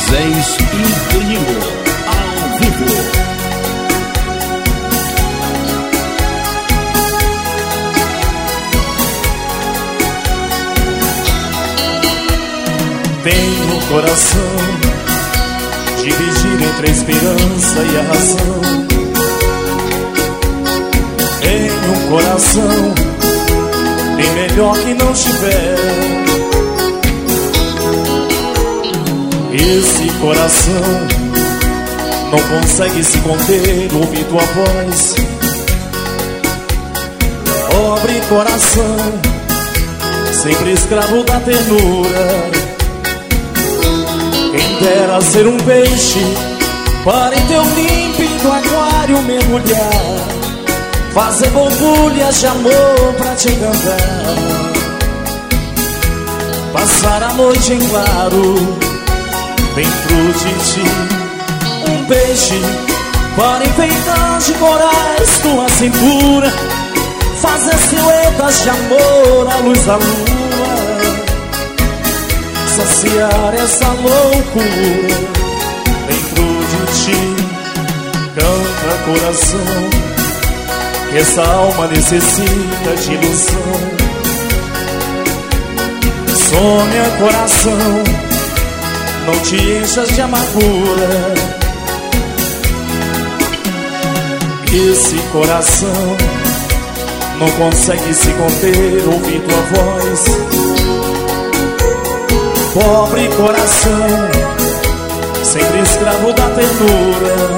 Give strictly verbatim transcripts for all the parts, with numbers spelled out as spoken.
Moisés e Danilo, ao vivo. Tem no coração dividir entre a esperança e a razão. Em um coração bem melhor que não tiver. Esse coração não consegue se conter, ouvir tua voz. Pobre coração, sempre escravo da ternura. Quem dera ser um peixe para em teu límpido aquário mergulhar, fazer borbulhas de amor pra te encantar, passar a noite em claro dentro de ti. Um peixe para enfeitar de corais tua cintura, fazer silhuetas de amor à luz da lua, saciar essa loucura dentro de ti. Canta coração, que essa alma necessita de ilusão. Sonha coração, não te enchas de amargura. Esse coração não consegue se conter, ouvir tua voz. Pobre coração, sempre escravo da ternura.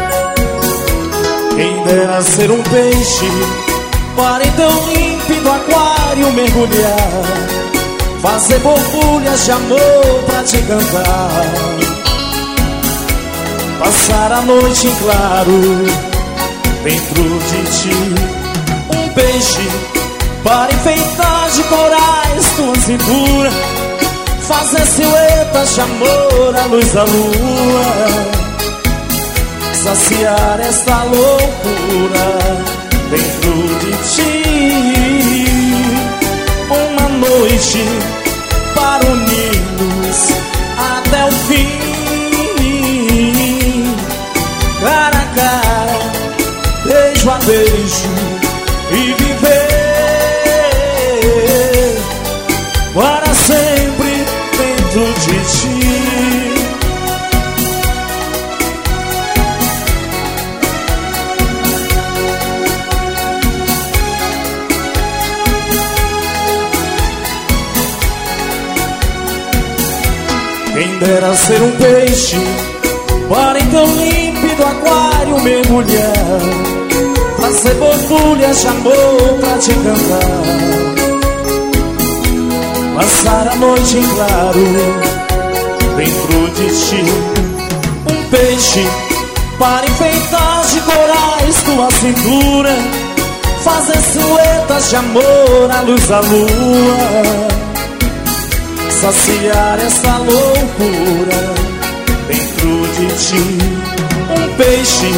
Quem dera ser um peixe para em teu límpido aquário mergulhar, fazer borbulhas de amor pra te cantar, passar a noite em claro dentro de ti. Um peixe para enfeitar de corais tua cintura, fazer silhuetas de amor à luz da lua, saciar esta loucura dentro de ti. Uma noite para unir-nos até o fim, cara a cara, beijo a beijo, e viver para sempre dentro de ti. Quem dera ser um peixe para em teu límpido aquário mergulhar, fazer borbulhas de amor pra te cantar, passar a noite em claro dentro de ti. Um peixe para enfeitar de corais tua cintura, fazer silhuetas de amor à luz da lua, saciar essa loucura dentro de ti. Um peixe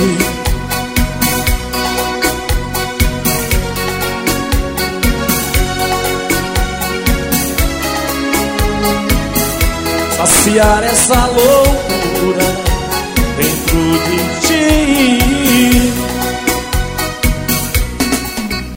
saciar essa loucura dentro de ti.